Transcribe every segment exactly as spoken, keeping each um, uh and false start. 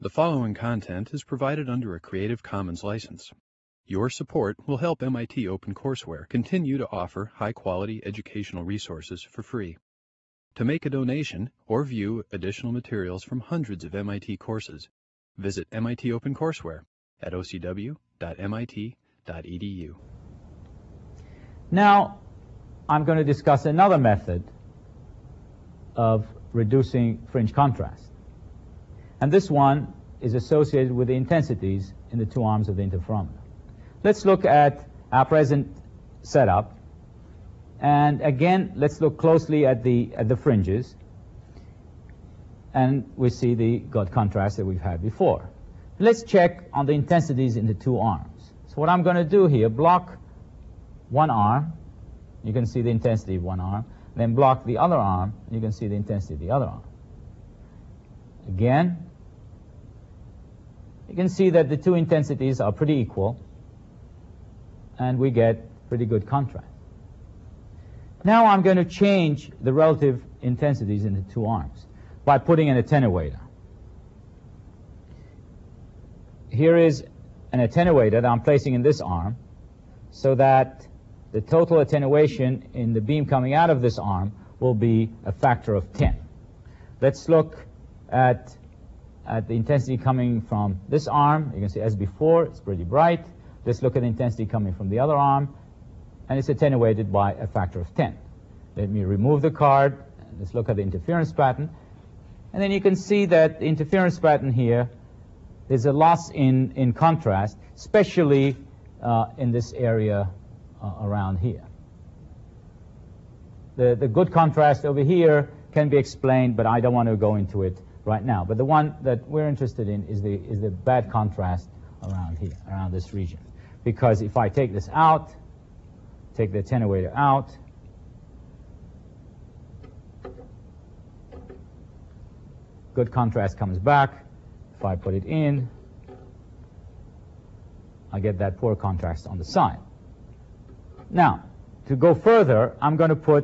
The following content is provided under a Creative Commons license. Your support will help M I T OpenCourseware continue to offer high-quality educational resources for free. To make a donation or view additional materials from hundreds of M I T courses, visit M I T OpenCourseware at o c w dot m i t dot e d u. Now, I'm going to discuss another method of reducing fringe contrast. And this one is associated with the intensities in the two arms of the interferometer. Let's look at our present setup. And again, let's look closely at the, at the fringes. And we see the good contrast that we've had before. Let's check on the intensities in the two arms. So what I'm going to do here, block one arm. You can see the intensity of one arm. Then block the other arm. You can see the intensity of the other arm. Again, you can see that the two intensities are pretty equal, and we get pretty good contrast. Now I'm going to change the relative intensities in the two arms by putting an attenuator. Here is an attenuator that I'm placing in this arm so that the total attenuation in the beam coming out of this arm will be a factor of ten. Let's look at at the intensity coming from this arm. You can see as before, it's pretty bright. Let's look at the intensity coming from the other arm, and it's attenuated by a factor of ten. Let me remove the card. Let's look at the interference pattern. And then you can see that the interference pattern here, there's a loss in, in contrast, especially uh, in this area uh, around here. The, the good contrast over here can be explained, but I don't want to go into it right now. But the one that we're interested in is the, is the bad contrast around here, around this region. Because if I take this out, take the attenuator out, good contrast comes back. If I put it in, I get that poor contrast on the side. Now, to go further, I'm going to put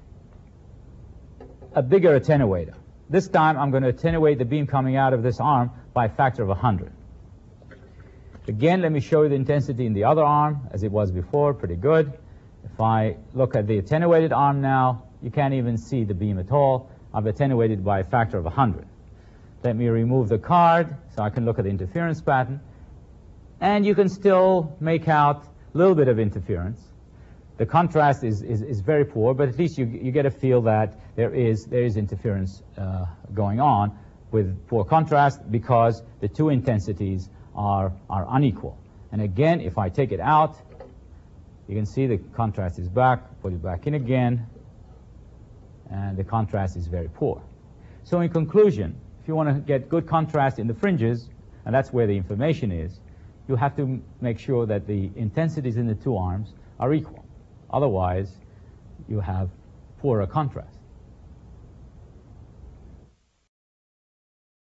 a bigger attenuator. This time, I'm going to attenuate the beam coming out of this arm by a factor of one hundred. Again, let me show you the intensity in the other arm, as it was before, pretty good. If I look at the attenuated arm now, you can't even see the beam at all. I've attenuated by a factor of one hundred. Let me remove the card so I can look at the interference pattern. And you can still make out a little bit of interference. The contrast is, is, is very poor, but at least you, you get a feel that there is, there is interference uh, going on with poor contrast because the two intensities are, are unequal. And again, if I take it out, you can see the contrast is back, put it back in again, and the contrast is very poor. So in conclusion, if you want to get good contrast in the fringes, and that's where the information is, you have to make sure that the intensities in the two arms are equal. Otherwise, you have poorer contrast.